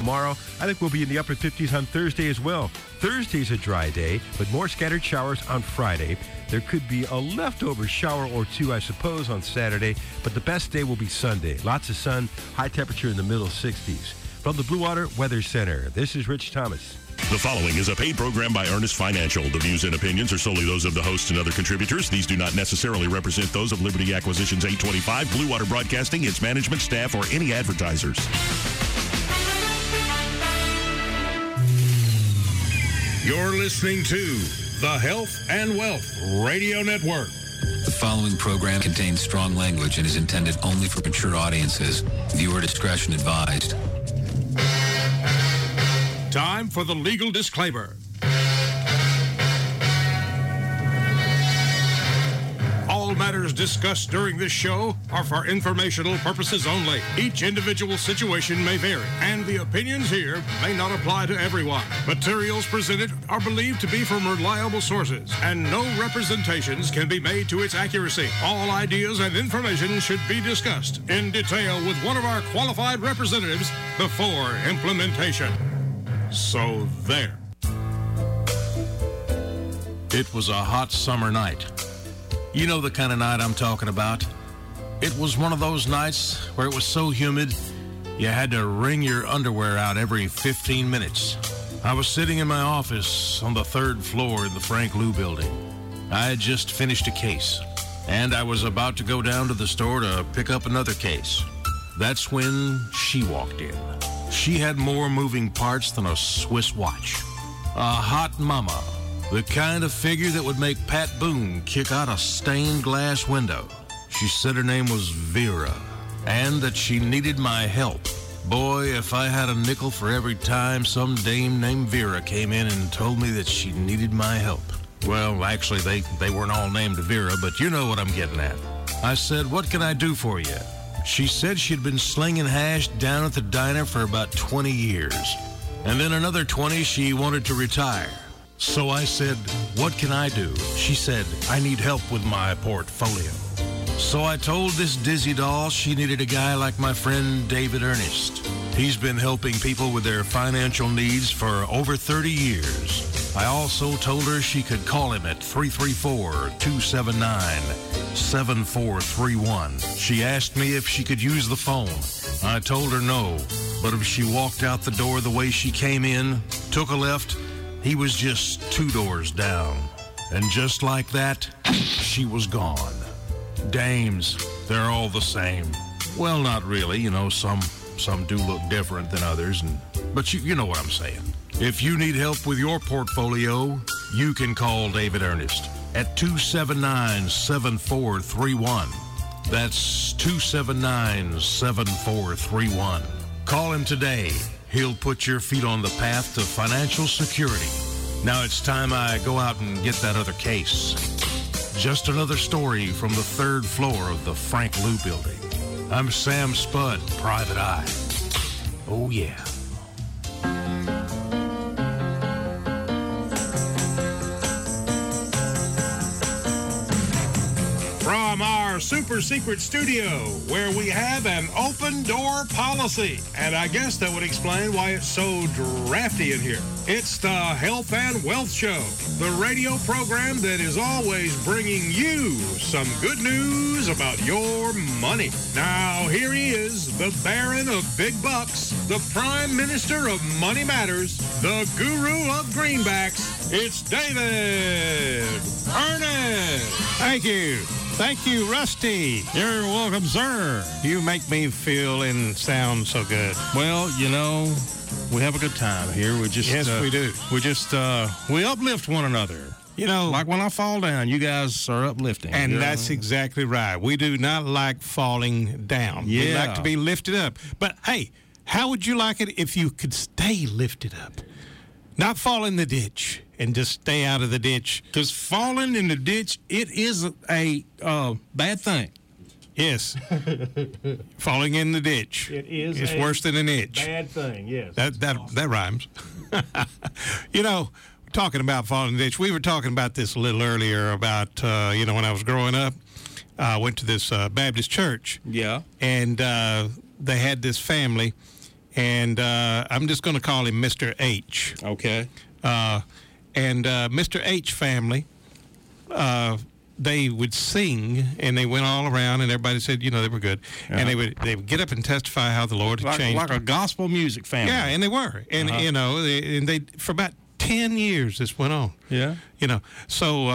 tomorrow. I think we'll be in the upper 50s on Thursday as well. Thursday's a dry day, but more scattered showers on Friday. There could be a leftover shower or two, I suppose, on Saturday, but the best day will be Sunday. Lots of sun, high temperature in the middle 60s. From the Blue Water Weather Center, this is Rich Thomas. The following is a paid program by Earnest Financial. The views and opinions are solely those of the hosts and other contributors. These do not necessarily represent those of Liberty Acquisitions 825, Blue Water Broadcasting, its management, staff, or any advertisers. You're listening to the Health and Wealth Radio Network. The following program contains strong language and is intended only for mature audiences. Viewer discretion advised. Time for the legal disclaimer. All matters discussed during this show are for informational purposes only. Each individual situation may vary, and the opinions here may not apply to everyone. Materials presented are believed to be from reliable sources, and no representations can be made to its accuracy. All ideas and information should be discussed in detail with one of our qualified representatives before implementation. So there. It was a hot summer night. You know the kind of night I'm talking about. It was one of those nights where it was so humid, you had to wring your underwear out every 15 minutes. I was sitting in my office on the 3rd floor in the Frank Lou building. I had just finished a case, and I was about to go down to the store to pick up another case. That's when she walked in. She had more moving parts than a Swiss watch. A hot mama. The kind of figure that would make Pat Boone kick out a stained glass window. She said her name was Vera, and that she needed my help. Boy, if I had a nickel for every time some dame named Vera came in and told me that she needed my help. Well, actually, they weren't all named Vera, but you know what I'm getting at. I said, "What can I do for you?" She said she'd been slinging hash down at the diner for about 20 years. And then another 20 she wanted to retire. So I said, "What can I do?" She said, "I need help with my portfolio." So I told this dizzy doll she needed a guy like my friend David Ernest. He's been helping people with their financial needs for over 30 years. I also told her she could call him at 334-279-7431. She asked me if she could use the phone. I told her no, but if she walked out the door the way she came in, took a left, he was just 2 doors down. And just like that, she was gone. Dames, they're all the same. Well, not really. You know, some do look different than others, but you know what I'm saying. If you need help with your portfolio, you can call David Ernest at 279-7431. That's 279-7431. Call him today. He'll put your feet on the path to financial security. Now it's time I go out and get that other case. Just another story from the 3rd floor of the Frank Lou building. I'm Sam Spud, Private Eye. Oh, yeah. From our super secret studio, where we have an open door policy. And I guess that would explain why it's so drafty in here. It's the Health and Wealth Show, the radio program that is always bringing you some good news about your money. Now, here he is, the Baron of Big Bucks, the Prime Minister of Money Matters, the Guru of Greenbacks. It's David Ernest. Thank you. Thank you, Rusty. You're welcome, sir. You make me feel and sound so good. Well, you know, we have a good time here. We just we do. We uplift one another. You know, like when I fall down, you guys are uplifting. And that's exactly right. We do not like falling down. Yeah. We like to be lifted up. But hey, how would you like it if you could stay lifted up? Not fall in the ditch and just stay out of the ditch. Because falling in the ditch, it is a bad thing. Yes. Falling in the ditch. It's worse than an itch. Bad thing, yes. That rhymes. You know, talking about falling in the ditch, we were talking about this a little earlier about, when I was growing up, I went to this Baptist church. Yeah. And they had this family, and I'm just going to call him Mr. H. Okay. And Mr. H family, they would sing, and they went all around, and everybody said, they were good. And they would get up and testify how the Lord had changed. Like a gospel music family. Yeah, and they were. And, they for about 10 years this went on. Yeah. So,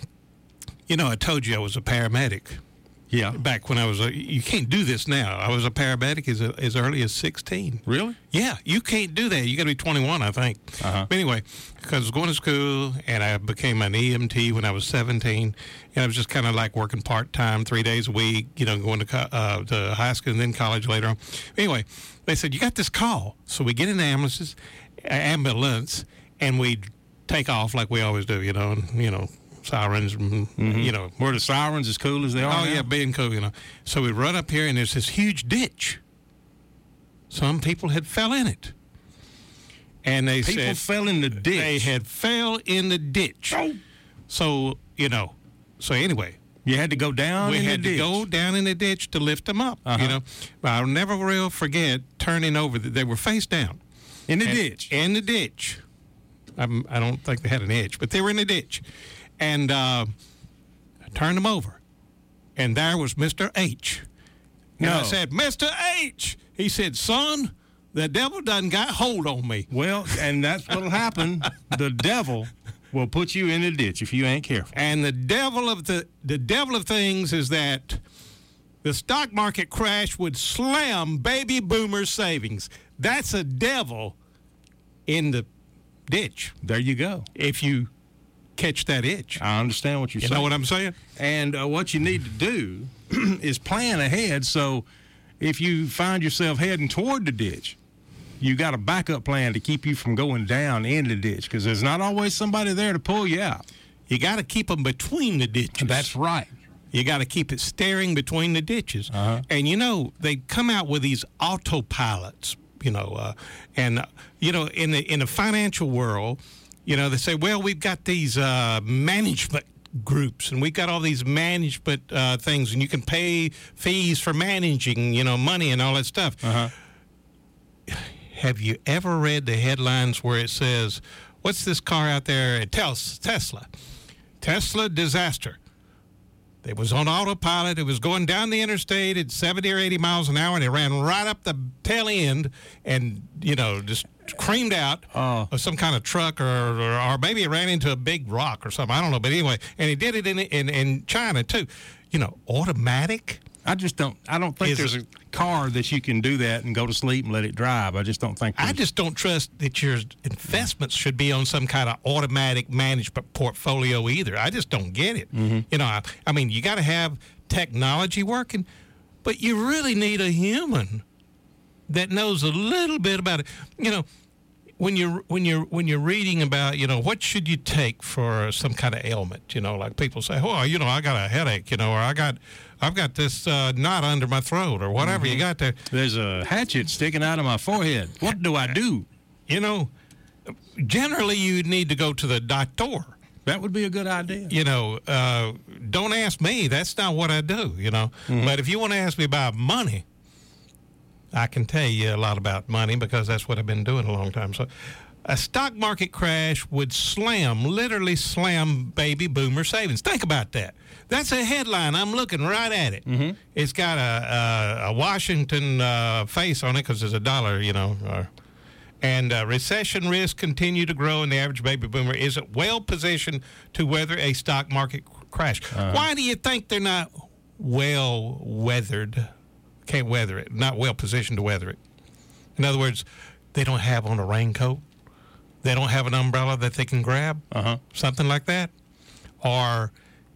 I told you I was a paramedic. Yeah. Back when I was you can't do this now. I was a paramedic as early as 16. Really? Yeah, you can't do that. You got to be 21, I think. But anyway, because I was going to school, and I became an EMT when I was 17, and I was just kind of like working part-time 3 days a week, going to high school and then college later on. Anyway, they said, you got this call. So we get in the ambulance, and we take off like we always do, sirens, Were the sirens as cool as they are now? yeah, being cool, So we run up here, and there's this huge ditch. Some people had fell in it. And they said... People fell in the ditch? They had fell in the ditch. Oh. So, so anyway... You had to go down in the ditch? We had to go down in the ditch to lift them up, But I'll never will forget turning over. They were face down. In the ditch? In the ditch. I don't think they had an edge, but they were in the ditch. And I turned them over. And there was Mr. H. And I said, Mr. H! He said, son, the devil done got hold on me. Well, and that's what'll happen. The devil will put you in the ditch if you ain't careful. And the devil of things is that the stock market crash would slam baby boomer savings. That's a devil in the ditch. There you go. If you catch that itch. I understand what you're saying. You know what I'm saying? And what you need to do is plan ahead, so if you find yourself heading toward the ditch, you got a backup plan to keep you from going down in the ditch, because there's not always somebody there to pull you out. You got to keep them between the ditches. That's right. You got to keep it staring between the ditches. And, they come out with these autopilots, in the financial world, they say, well, we've got these management groups, and we've got all these management things, and you can pay fees for managing, money and all that stuff. Have you ever read the headlines where it says, what's this car out there? Tesla disaster. It was on autopilot. It was going down the interstate at 70 or 80 miles an hour, and it ran right up the tail end and, just creamed out of some kind of truck, or maybe it ran into a big rock or something. I don't know. But anyway, and he did it in China, too. Automatic. I don't think there's a car that you can do that and go to sleep and let it drive. I just don't think I just don't trust that your investments should be on some kind of automatic management portfolio either. I just don't get it. I mean, you got to have technology working, but you really need a human that knows a little bit about it. When you're reading about, what should you take for some kind of ailment, like people say, oh, I got a headache, or I've got this knot under my throat, or whatever you got there. There's a hatchet sticking out of my forehead. What do I do? Generally you need to go to the doctor. That would be a good idea. Don't ask me. That's not what I do, But if you want to ask me about money, I can tell you a lot about money, because that's what I've been doing a long time. So a stock market crash would literally slam baby boomer savings. Think about that. That's a headline. I'm looking right at it. It's got a Washington face on it because there's a dollar, And recession risks continue to grow, and the average baby boomer isn't well positioned to weather a stock market crash. Why do you think they're not well weathered? Can't weather it. Not well positioned to weather it. In other words, they don't have on a raincoat. They don't have an umbrella that they can grab. Something like that. Or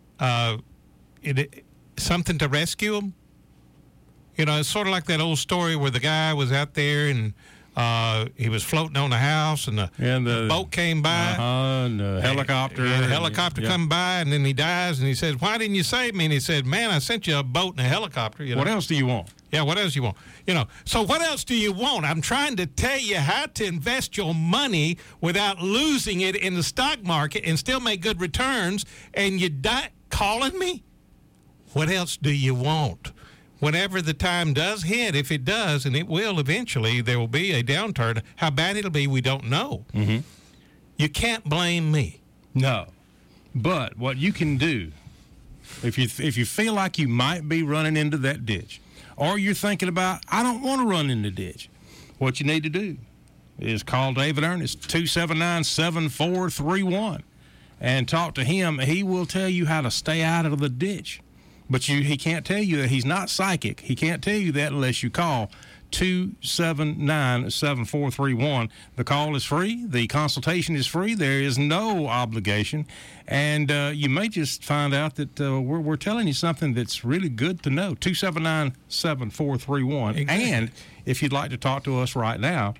something to rescue them. It's sort of like that old story where the guy was out there and he was floating on the house, and the boat came by. And the helicopter. And the helicopter come by, and then he dies, and he said, why didn't you save me? And he said, man, I sent you a boat and a helicopter. What else do you want? Yeah, what else do you want? So what else do you want? I'm trying to tell you how to invest your money without losing it in the stock market and still make good returns, and you calling me? What else do you want? whenever the time does hit, if it does, and it will eventually, there will be a downturn. How bad it'll be, we don't know. Mm-hmm. You can't blame me. No. But what you can do, if you feel like you might be running into that ditch, or you're thinking about, I don't want to run in the ditch, what you need to do is call David Ernest, 279-7431, and talk to him. He will tell you how to stay out of the ditch. But he can't tell you that. He's not psychic. He can't tell you that unless you call 279-7431. The call is free. The consultation is free. There is no obligation. And you may just find out that we're telling you something that's really good to know. 279-7431. Exactly. And if you'd like to talk to us right now,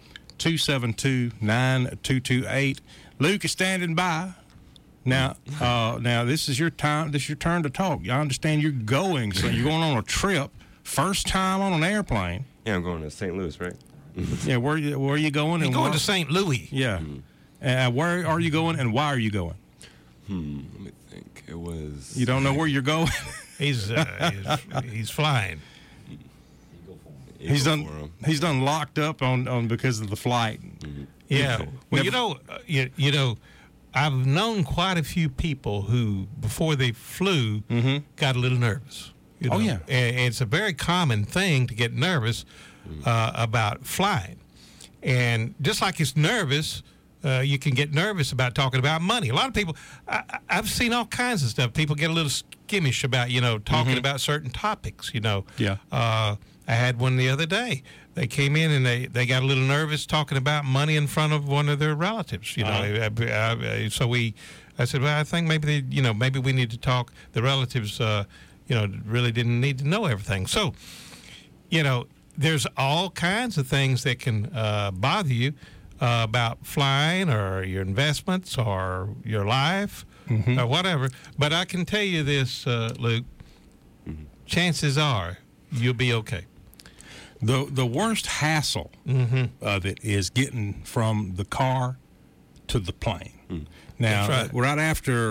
272-9228. Luke is standing by. Now, this is your time. This is your turn to talk. I understand you're going. So you're going on a trip, first time on an airplane. Yeah, I'm going to St. Louis, right? Yeah, where are you going? You're going to St. Louis. Yeah. Where are you going, and why are you going? Let me think. It was. You don't know where you're going? He's flying. He's done locked up on because of the flight. Mm-hmm. Yeah. Well, you know, I've known quite a few people who, before they flew, got a little nervous. You know? Oh, yeah. And it's a very common thing to get nervous about flying. And just like it's nervous, you can get nervous about talking about money. A lot of people, I've seen all kinds of stuff. People get a little skimmish about, talking about certain topics, Yeah. I had one the other day. They came in and they got a little nervous talking about money in front of one of their relatives. So I said, well, I think maybe maybe we need to talk. The relatives, really didn't need to know everything. So, there's all kinds of things that can bother you about flying or your investments or your life or whatever. But I can tell you this, Luke. Chances are you'll be okay. The worst hassle of it is getting from the car to the plane. Now, right after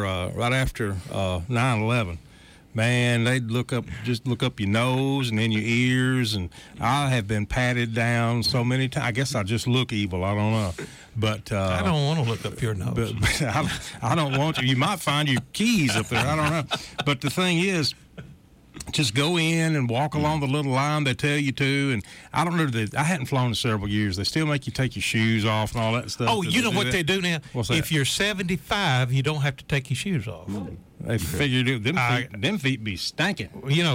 9/11, man, they'd look up your nose and then your ears, and I have been patted down so many times. I guess I just look evil. I don't know, but I don't want to look up your nose. But I don't want to. You might find your keys up there. I don't know. But the thing is, just go in and walk along the little line they tell you to. And I don't know, I hadn't flown in several years. They still make you take your shoes off and all that stuff. Oh, you know what they do now? What's that? If you're 75, you don't have to take your shoes off. They figured them feet be stinking.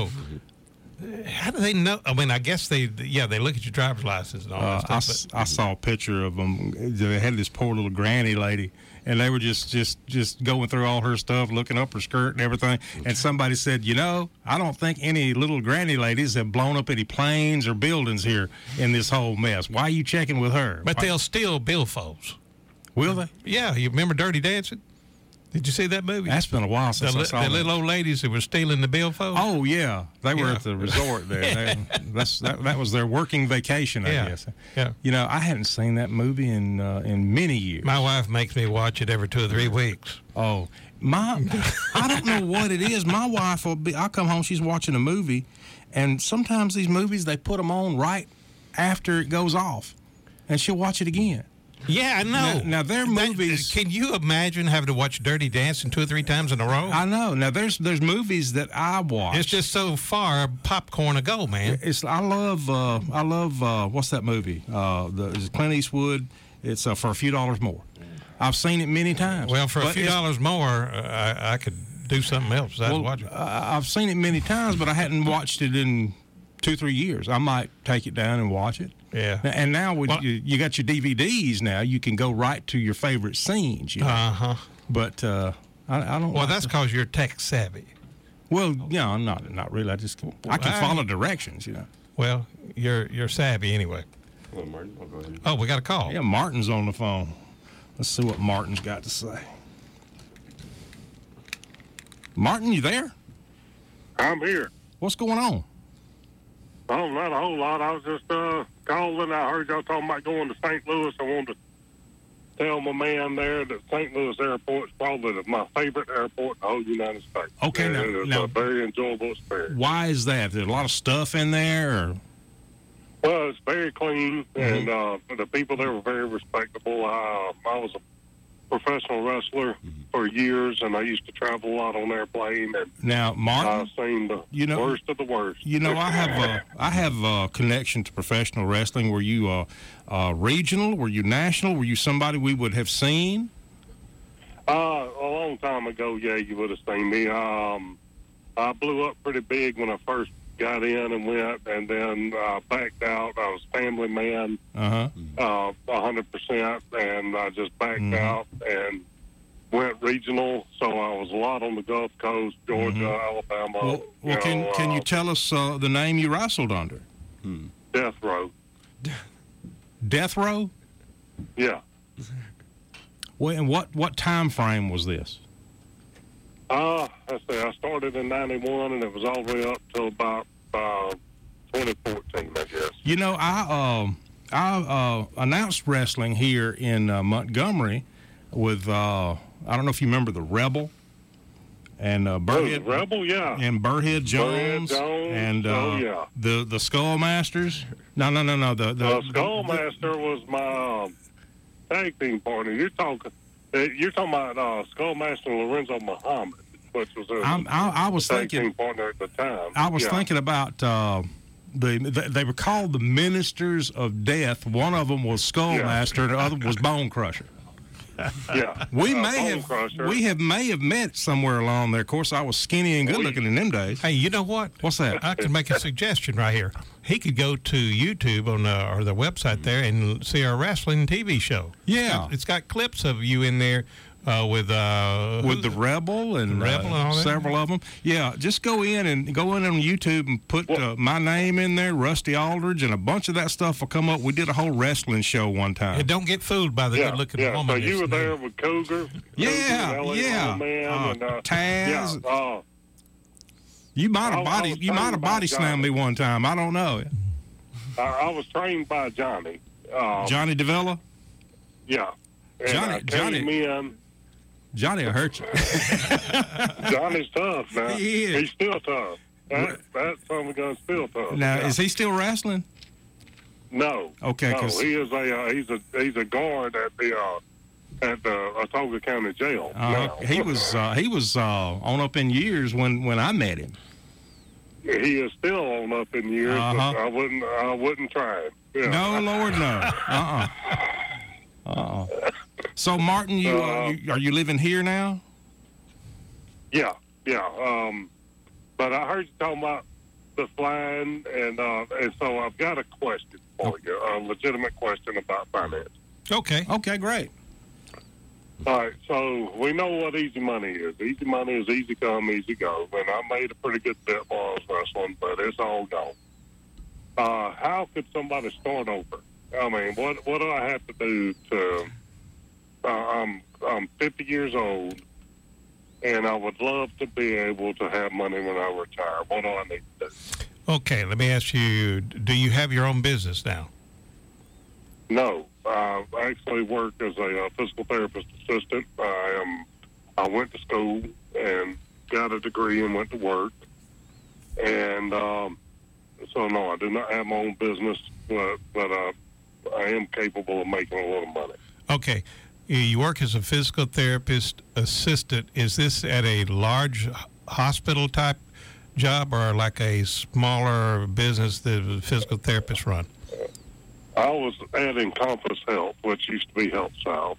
How do they know? I mean, I guess they look at your driver's license and all that stuff. I saw a picture of them. They had this poor little granny lady, and they were just going through all her stuff, looking up her skirt and everything. And somebody said, I don't think any little granny ladies have blown up any planes or buildings here in this whole mess. Why are you checking with her? But they'll steal billfolds. Will they? Yeah. You remember Dirty Dancing? Did you see that movie? That's been a while since I saw that. The little old ladies that were stealing the billfold? Oh, yeah. They were at the resort there. That was their working vacation, I guess. Yeah. I hadn't seen that movie in many years. My wife makes me watch it every 2 or 3 weeks. Oh, I don't know what it is. My wife I'll come home, she's watching a movie, and sometimes these movies, they put them on right after it goes off, and she'll watch it again. Yeah, I know. Now their movies. Can you imagine having to watch Dirty Dancing 2 or 3 times in a row? I know. Now there's movies that I watch. It's just so far popcorn ago, man. I love what's that movie? It's Clint Eastwood. It's For a Few Dollars More. I've seen it many times. Well, for a few dollars more, I could do something else besides watch it. I've seen it many times, but I hadn't watched it in 2 or 3 years. I might take it down and watch it. Yeah. And now you got your DVDs now, you can go right to your favorite scenes. But I don't. Well, that's because you're tech savvy. Well, I'm not really. I can follow directions. Well, you're savvy anyway. Hello, Martin. I'll go ahead. Oh, we got a call. Yeah, Martin's on the phone. Let's see what Martin's got to say. Martin, you there? I'm here. What's going on? Oh, not a whole lot. I was just calling. I heard y'all talking about going to St. Louis. I wanted to tell my man there that St. Louis Airport is probably my favorite airport in the whole United States. Okay, And now- it was now- a very enjoyable experience. Why is that? There's a lot of stuff in there. Or? Well, it's very clean, Mm-hmm. and the people there were very respectable. I was a professional wrestler for years, and I used to travel a lot on airplane, and Now, Martin, I've seen the you know- worst of the worst. you know, I have a connection to professional wrestling. Were you regional? Were you national? Were you somebody we would have seen? A long time ago, yeah, you would have seen me. I blew up pretty big when I first got in and went, and then backed out. I was family man, 100%, and I just backed out and went regional. So I was a lot on the Gulf Coast, Georgia, Alabama. Well, can you tell us the name you wrestled under? Death Row. Death Row? Yeah. Well, and what time frame was this? Let's see, I started in 91, and it was all the way up till about 2014, I guess. You know, I announced wrestling here in Montgomery with I don't know if you remember the Rebel and Burhead Rebel, yeah. and Burhead Jones, and yeah. the Skullmasters. No. The Skullmaster was my tag team partner. You're talking about Skullmaster and Lorenzo Muhammad, which was I was tag thinking. team partner at the time. I was Yeah. thinking about they were called the Ministers of Death. One of them was Skullmaster, and the other was Bone Crusher. Yeah, We Bone may Crusher. have met somewhere along there. Of course, I was skinny and good looking in them days. Hey, you know what? What's that? I can make a suggestion right here. He could go to YouTube on or the website there and see our wrestling TV show. Yeah. It's got clips of you in there with the Rebel and Rebel and all that? several of them. Yeah, just go in on YouTube and put my name in there, Rusty Aldridge, and a bunch of that stuff will come up. We did a whole wrestling show one time. And don't get fooled by the good-looking yeah. woman. So you were that's there with Cougar? Yeah, Cougar and yeah. LA Man, and, Taz. Yeah, You might have I was trained by body slammed me Johnny. one time. I don't know. I was trained by Johnny. Johnny DeVilla? Yeah. And I came in. Johnny will hurt you. Johnny's tough now. He is. He's still tough. That son of a gun's still tough. Now, Yeah. is he still wrestling? No. Okay, No, 'cause- he is he's a guard at the Autoga County Jail. now. He was on up in years when I met him. He is still on up in years, but I wouldn't try him. Yeah. No, Lord, no. So, Martin, are you living here now? Yeah. But I heard you talking about the flying, and so I've got a question for you, a legitimate question about finance. Okay. Okay, great. All right, so we know what easy money is. Easy money is easy come, easy go. And I made a pretty good bit while I was wrestling, but it's all gone. How could somebody start over? I mean, what do I have to do to? I'm 50 years old, and I would love to be able to have money when I retire. What do I need to do? Okay, let me ask you, do you have your own business now? No, I actually work as a physical therapist assistant. I went to school and got a degree and went to work. And so, no, I do not have my own business, but I am capable of making a little money. Okay. You work as a physical therapist assistant. Is this at a large hospital type job or like a smaller business that the physical therapists run? I was at Encompass Health, which used to be Health South,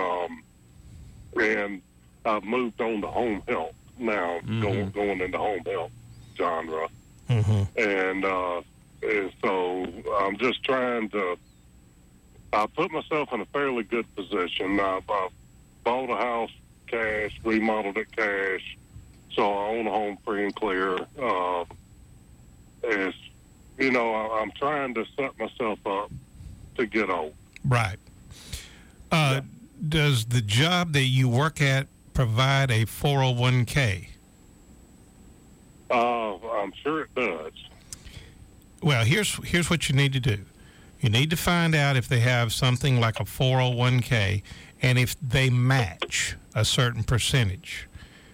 and I've moved on to home health now, going into home health genre, and so I'm just trying to. I put myself in a fairly good position. I bought a house cash, remodeled it cash, so I own a home free and clear. I'm trying to set myself up to get old. Right. Does the job that you work at provide a 401k? I'm sure it does. Well, here's what you need to do. You need to find out if they have something like a 401k and if they match a certain percentage.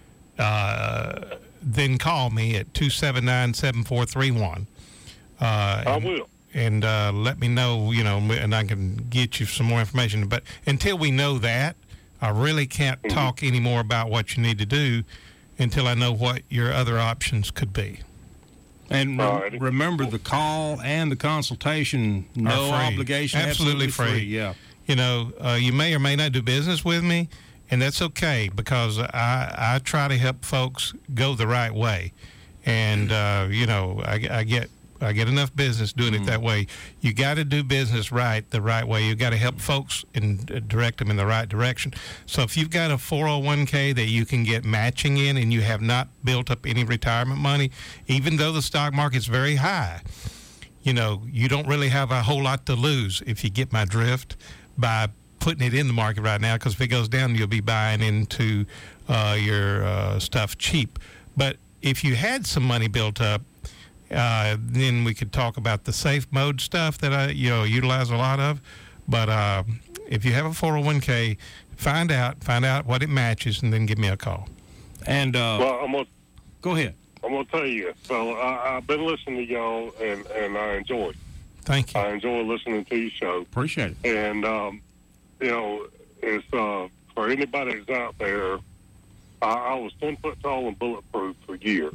Then call me at 279-7431. I will. And let me know, and I can get you some more information. But until we know that, I really can't talk any more about what you need to do until I know what your other options could be. And remember, the call and the consultation, no obligation, absolutely free. Yeah. You may or may not do business with me, and that's okay because I try to help folks go the right way. And, I get enough business doing it that way. You got to do business the right way. You got to help folks and direct them in the right direction. So if you've got a 401k that you can get matching in and you have not built up any retirement money, even though the stock market's very high, you don't really have a whole lot to lose if you get my drift by putting it in the market right now, because if it goes down, you'll be buying into your stuff cheap. But if you had some money built up, then we could talk about the safe mode stuff that I utilize a lot of. But if you have a 401k, find out what it matches, and then give me a call. And well, go ahead. I'm gonna tell you. So I've been listening to y'all, and I enjoy it. Thank you. I enjoy listening to your show. Appreciate it. And it's for anybody that's out there. I was 10 foot tall and bulletproof for years.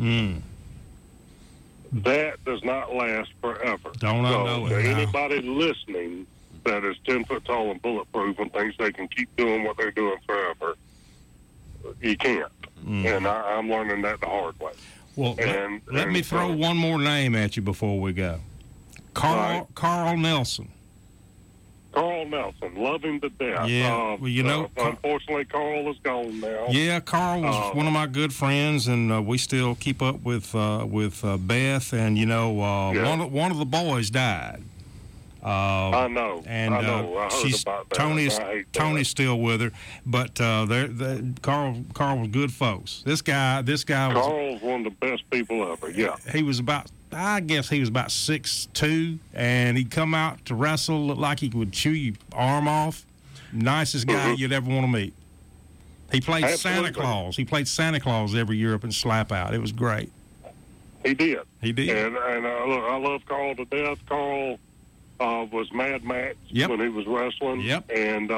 That does not last forever. Don't I know it? Anybody listening that is 10 foot tall and bulletproof and thinks they can keep doing what they're doing forever, you can't. And I'm learning that the hard way. Well, let me throw one more name at you before we go. Carl Nelson. Carl Nelson, love him to death. Yeah, unfortunately, Carl is gone now. Yeah, Carl was one of my good friends, and we still keep up with Beth. And one of the boys died. I know. And I heard about that. Tony's still with her, but Carl was good folks. This guy Carl's one of the best people ever. Yeah, he was about 6'2", and he'd come out to wrestle, look like he would chew your arm off. Nicest guy you'd ever want to meet. He played Santa Claus. He played Santa Claus every year up in Slap Out. It was great. He did. And I love Carl to death. Carl was Mad Max when he was wrestling. Yep. And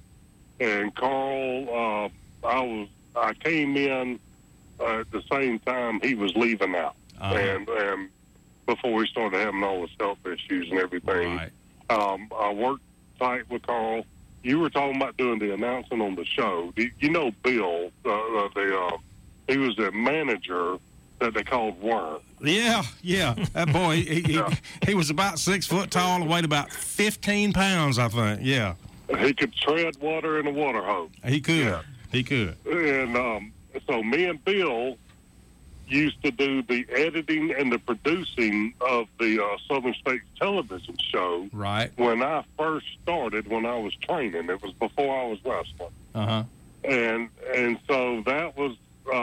Carl, I came in at the same time he was leaving out. And before he started having all his health issues and everything. Right. I worked tight with Carl. You were talking about doing the announcing on the show. Bill, he was the manager that they called Worm. Yeah. That boy, he was about 6 foot tall and weighed about 15 pounds, I think. Yeah. He could tread water in a water hose. He could. Yeah. He could. And so me and Bill used to do the editing and the producing of the Southern States television show. Right. When I first started, when I was training, it was before I was wrestling. And so that was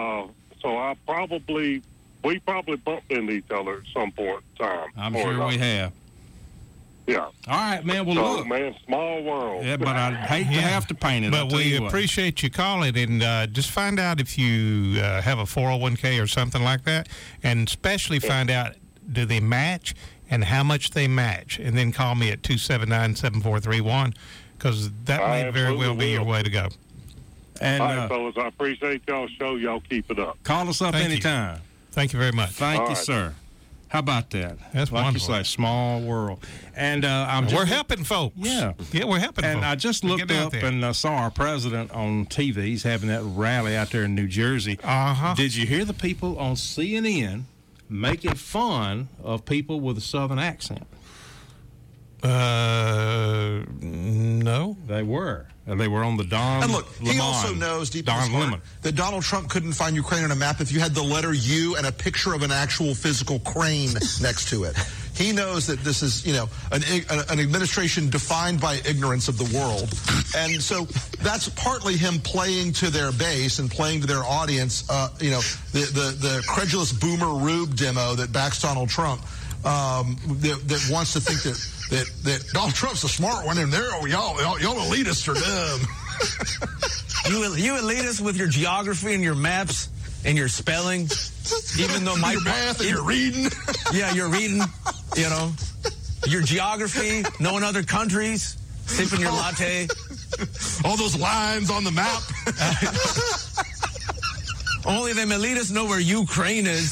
we probably bumped into each other at some point in time. I'm sure we have. Yeah. All right, man. Well, look. Man, small world. Yeah, but I'd hate to have to paint it. But we appreciate you calling, and just find out if you have a 401k or something like that, and especially find out, do they match and how much they match, and then call me at 279-7431, because that may very well be your way to go. And, all right, fellas, I appreciate y'all's show. Y'all keep it up. Call us up anytime. Thank you very much. Thank you, sir. How about that? That's wonderful. Like you say, small world. And we're helping folks. Yeah, we're helping folks. And I just looked up and saw our president on TV. He's having that rally out there in New Jersey. Did you hear the people on CNN making fun of people with a Southern accent? No. They were. They were on the Don And look, he also knows deep in his heart that Donald Trump couldn't find Ukraine on a map if you had the letter U and a picture of an actual physical crane next to it. He knows that this is, an administration defined by ignorance of the world. And so that's partly him playing to their base and playing to their audience, the credulous boomer Rube demo that backs Donald Trump. that wants to think that Donald Trump's a smart one, and y'all elitists are dumb. You elitists with your geography and your maps and your spelling, even though your math and your reading. Yeah, you're reading. You know, your geography, knowing other countries, sipping your latte. All those lines on the map. Only them elitists know where Ukraine is.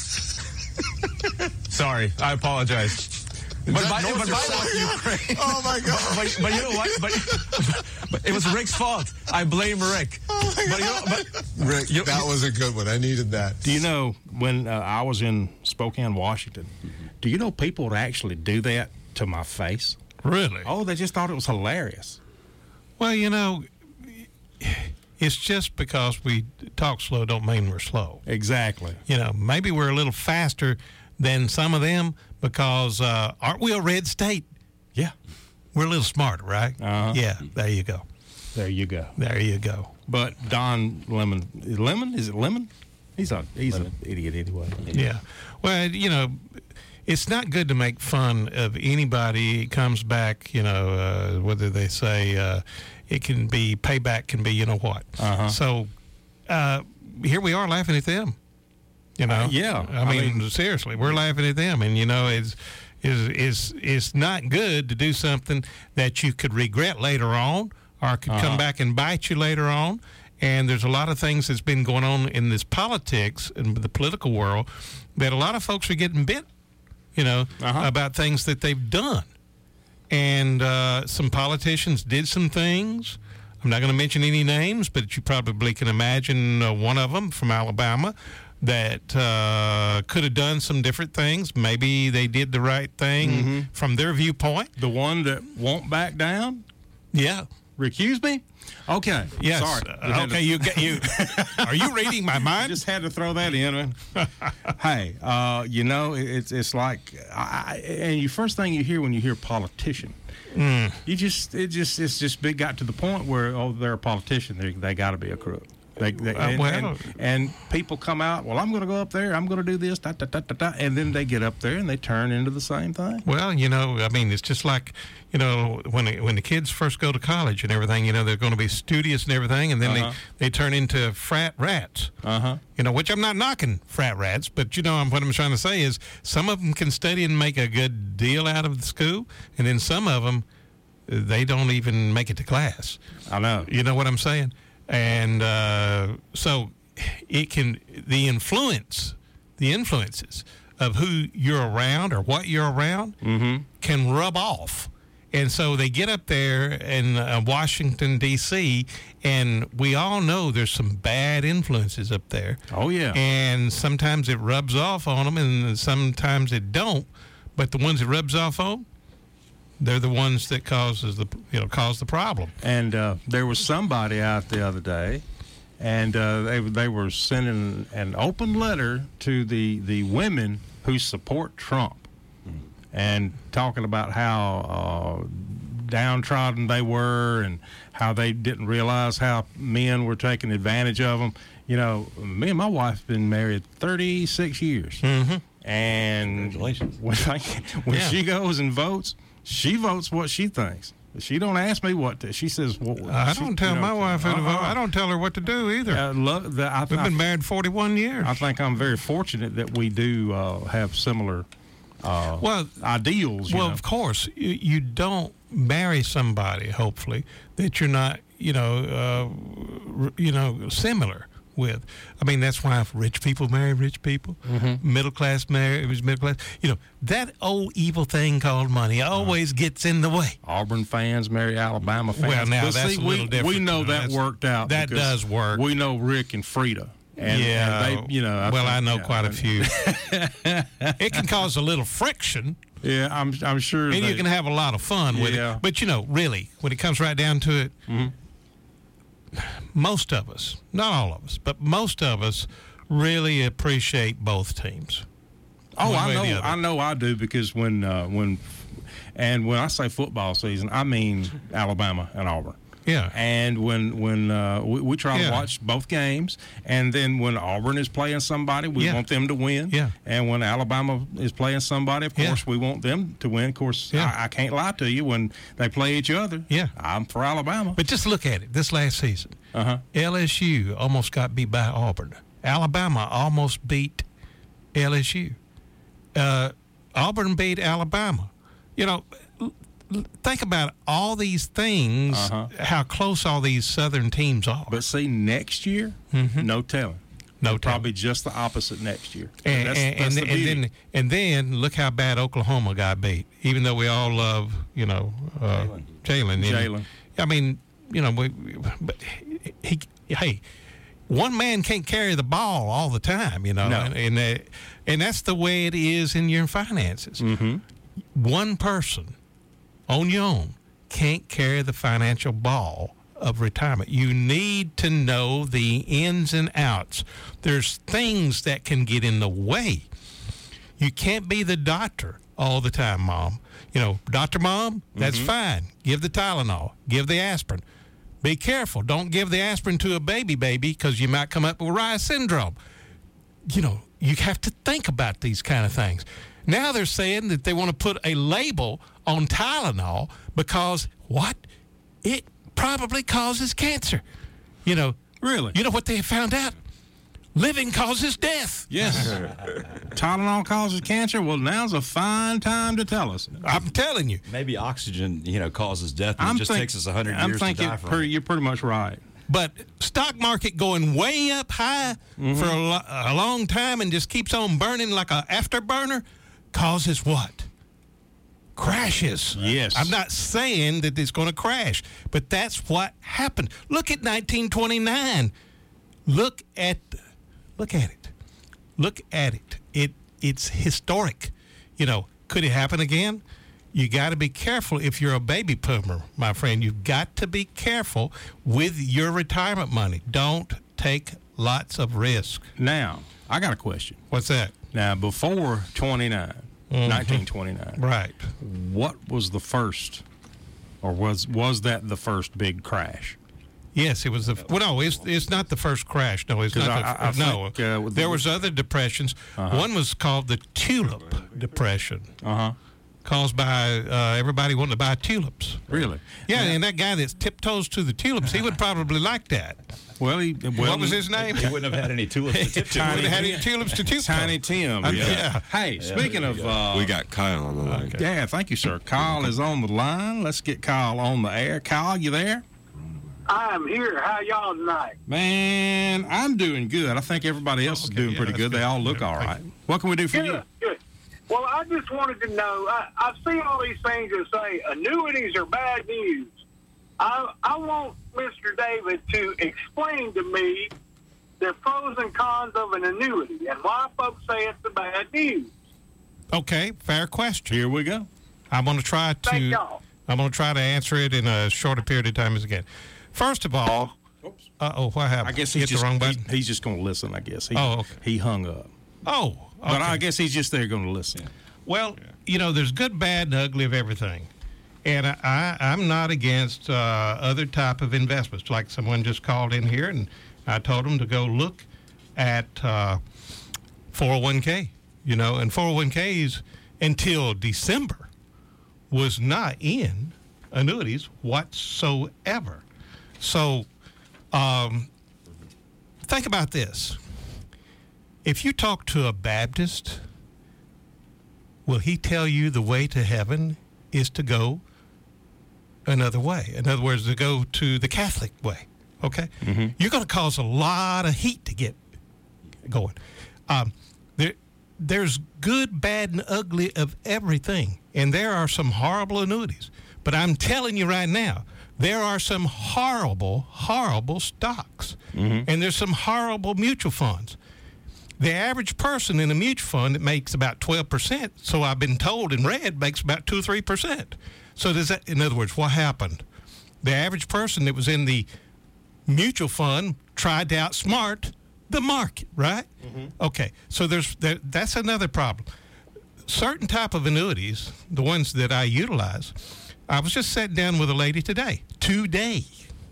Sorry, I apologize. But by the way, oh my God! But you know what? But it was Rick's fault. I blame Rick. Rick, that was a good one. I needed that. Do you know when I was in Spokane, Washington? Do you know people would actually do that to my face? Really? Oh, they just thought it was hilarious. Well, you know, it's just because we talk slow don't mean we're slow. Exactly. You know, maybe we're a little faster than some of them because aren't we a red state? Yeah. We're a little smarter, right? Uh-huh. Yeah, there you go. There you go. There you go. But Don Lemon, is it Lemon? He's an idiot anyway. Yeah. Well, you know, it's not good to make fun of anybody. It comes back, you know, whether they say it can be, payback can be, you know what. Uh-huh. So here we are laughing at them. You know? Yeah. I mean, seriously, we're laughing at them. And, you know, it's not good to do something that you could regret later on or could come back and bite you later on. And there's a lot of things that's been going on in this politics and the political world that a lot of folks are getting bit, you know, about things that they've done. And some politicians did some things. I'm not going to mention any names, but you probably can imagine one of them from Alabama that could have done some different things. Maybe they did the right thing from their viewpoint. The one that won't back down? Yeah. Recuse me? Okay. Yes. Sorry. Okay, you are you reading my mind? Just had to throw that in. Hey, you know, it's like, and the first thing you hear when you hear politician, it's just got to the point where they're a politician. They got to be a crook. And people come out, well, I'm going to go up there, I'm going to do this, and then they get up there and they turn into the same thing. Well, you know, I mean, it's just like, you know, when the kids first go to college and everything, you know, they're going to be studious and everything, and then they turn into frat rats. You know, which I'm not knocking frat rats, but, you know, what I'm trying to say is some of them can study and make a good deal out of the school, and then some of them, they don't even make it to class. I know. You know what I'm saying? And so it can, the influences of who you're around or what you're around can rub off. And so they get up there in Washington, D.C., and we all know there's some bad influences up there. Oh, yeah. And sometimes it rubs off on them, and sometimes it don't. But the ones it rubs off on, they're the ones that cause the problem. And there was somebody out the other day, and they were sending an open letter to the women who support Trump, and talking about how downtrodden they were and how they didn't realize how men were taking advantage of them. You know, me and my wife have been married 36 years. And congratulations. When she goes and votes, she votes what she thinks. She don't ask me what to. She says, well, I don't tell my wife who to vote. I don't tell her what to do either. We've been married 41 years. I think I'm very fortunate that we do have similar ideals. Well, of course, you don't marry somebody, hopefully, that you're not, similar with. I mean, that's why rich people marry rich people, middle class marry middle class. You know, that old evil thing called money always gets in the way. Auburn fans marry Alabama fans. Well, now that's a little different. We know that worked out. That does work. We know Rick and Frida. And they, I know quite a few. It can cause a little friction. Yeah, I'm sure. And you can have a lot of fun with it. But, really, when it comes right down to it, most of us, not all of us, but most of us really appreciate both teams. Oh, I know I do, because when I say football season, I mean Alabama and Auburn. Yeah. And when we try to watch both games, and then when Auburn is playing somebody, we want them to win. Yeah. And when Alabama is playing somebody, of course, we want them to win. Of course, I can't lie to you. When they play each other, I'm for Alabama. But just look at it. This last season, LSU almost got beat by Auburn. Alabama almost beat LSU. Auburn beat Alabama. You know, think about all these things, how close all these Southern teams are. But see, next year, no telling. Probably just the opposite next year. And then look how bad Oklahoma got beat. Even though we all love, Jalen. I mean, hey, one man can't carry the ball all the time, No. And that's the way it is in your finances. One person on your own can't carry the financial ball of retirement. You need to know the ins and outs. There's things that can get in the way. You can't be the doctor all the time, Mom. Dr. Mom, that's fine. Give the Tylenol. Give the aspirin. Be careful. Don't give the aspirin to a baby because you might come up with Reye syndrome. You have to think about these kind of things. Now they're saying that they want to put a label on Tylenol because what? It probably causes cancer. Really? You know what they found out? Living causes death. Yes. Tylenol causes cancer? Well, now's a fine time to tell us. I'm telling you. Maybe oxygen, causes death, and it just takes us 100 years to die from it. You're pretty much right. But stock market going way up high for a long time and just keeps on burning like an afterburner causes what? Crashes. Yes. I'm not saying that it's going to crash, but that's what happened. Look at 1929. Look at it. Look at it. It's historic. Could it happen again? You got to be careful if you're a baby boomer, my friend. You've got to be careful with your retirement money. Don't take lots of risk. Now, I got a question. What's that? Now, before 1929, right? What was the first, or was that the first big crash? Yes, it was it's not the first crash. No, it's not. There was other depressions. One was called the Tulip Depression. Caused by everybody wanting to buy tulips. Really? Yeah, and that guy that tiptoes to the tulips, he would probably like that. What was his name? He wouldn't have had any tulips to tiptoe. He wouldn't have had any tulips to tiptoe. Tiny Tim. Yeah. Hey, speaking of... we got Kyle on the line. Okay. Yeah, thank you, sir. Kyle is on the line. Let's get Kyle on the air. Kyle, you there? I'm here. How y'all tonight? Man, I'm doing good. I think everybody else is doing pretty good. They all look all right. What can we do for you? Good. Well, I just wanted to know, I've seen all these things that say annuities are bad news. I want Mr. David to explain to me the pros and cons of an annuity and why folks say it's a bad news. Okay, fair question. Here we go. I'm going to try to answer it in a shorter period of time as again. First of all, what happened? I guess he's the wrong button. He's just going to listen, I guess. Okay. He hung up. Oh, okay. But I guess he's just there going to listen. Well, there's good, bad, and ugly of everything. And I'm not against other type of investments. Like someone just called in here, and I told them to go look at 401k. And 401ks until December was not in annuities whatsoever. So think about this. If you talk to a Baptist, will he tell you the way to heaven is to go another way? In other words, to go to the Catholic way, okay? You're going to cause a lot of heat to get going. There's good, bad, and ugly of everything, and there are some horrible annuities. But I'm telling you right now, there are some horrible, horrible stocks, and there's some horrible mutual funds. The average person in a mutual fund that makes about 12%, so I've been told and read, makes about 2 or 3%. So does that, in other words, what happened? The average person that was in the mutual fund tried to outsmart the market, right? Okay, so that's another problem. Certain type of annuities, the ones that I utilize, I was just sitting down with a lady today,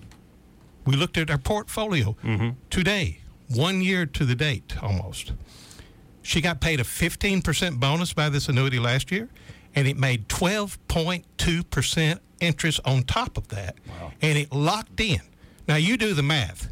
We looked at our portfolio today, 1 year to the date almost. She got paid a 15% bonus by this annuity last year, and it made 12.2% interest on top of that. Wow. And it locked in. Now, you do the math.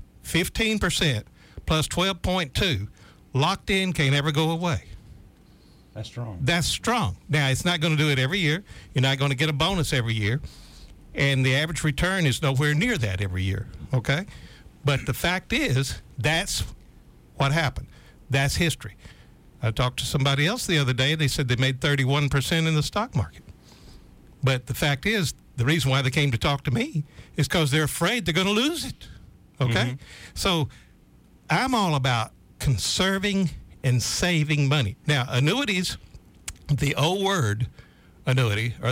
15% plus 12.2, locked in, can't ever go away. That's strong. That's strong. Now, it's not going to do it every year. You're not going to get a bonus every year. And the average return is nowhere near that every year, okay? But the fact is, that's what happened. That's history. I talked to somebody else the other day. They said they made 31% in the stock market. But the fact is, the reason why they came to talk to me is because they're afraid they're going to lose it, okay? So I'm all about conserving and saving money. Now, annuities, the old word annuity, or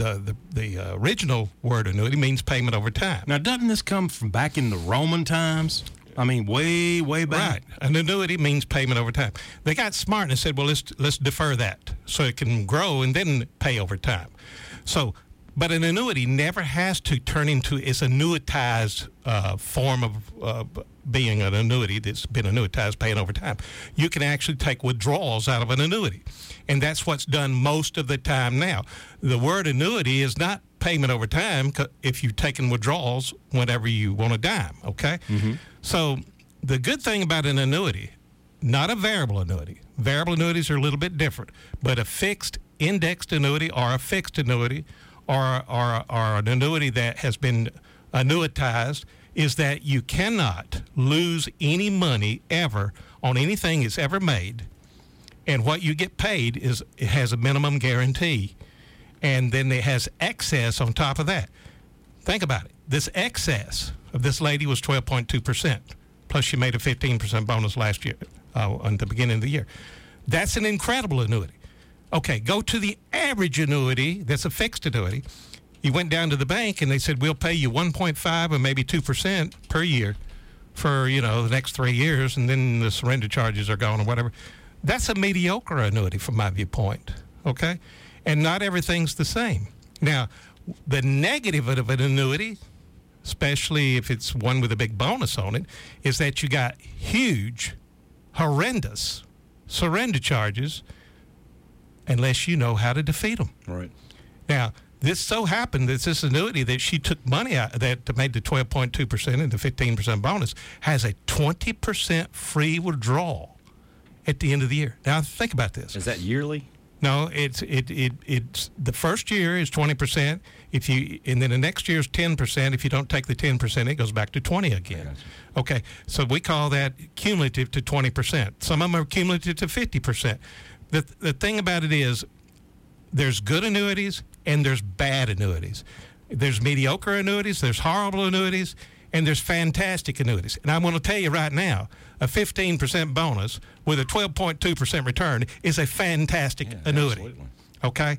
the original word annuity, means payment over time. Now, doesn't this come from back in the Roman times? I mean, way, way back. Right. An annuity means payment over time. They got smart and said, well, let's defer that so it can grow and then pay over time. So, but an annuity never has to turn into its annuitized form of being an annuity that's been annuitized, paying over time. You can actually take withdrawals out of an annuity, and that's what's done most of the time now. The word annuity is not payment over time if you've taken withdrawals whenever you want a dime, okay? So the good thing about an annuity, not a variable annuity. Variable annuities are a little bit different, but a fixed indexed annuity or a fixed annuity or an annuity that has been annuitized is that you cannot lose any money ever on anything it's ever made. And what you get paid is it has a minimum guarantee. And then it has excess on top of that. Think about it. This excess of this lady was 12.2%. Plus she made a 15% bonus last year, at the beginning of the year. That's an incredible annuity. Okay, go to the average annuity that's a fixed annuity. You went down to the bank and they said, we'll pay you 1.5 or maybe 2% per year for, the next 3 years, and then the surrender charges are gone or whatever. That's a mediocre annuity from my viewpoint, okay? And not everything's the same. Now, the negative of an annuity, especially if it's one with a big bonus on it, is that you got huge, horrendous surrender charges unless you know how to defeat them. Right. Now, this so happened that this annuity that she took money out that made the 12.2% and the 15% bonus has a 20% free withdrawal at the end of the year. Now, think about this. Is that yearly? No, it's the first year is 20%. And then the next year is 10%. If you don't take the 10%, it goes back to 20 again. Gotcha. Okay, so we call that cumulative to 20%. Some of them are cumulative to 50%. The thing about it is, there's good annuities and there's bad annuities. There's mediocre annuities, there's horrible annuities, and there's fantastic annuities. And I'm going to tell you right now, a 15% bonus with a 12.2% return is a fantastic annuity. Absolutely. Okay?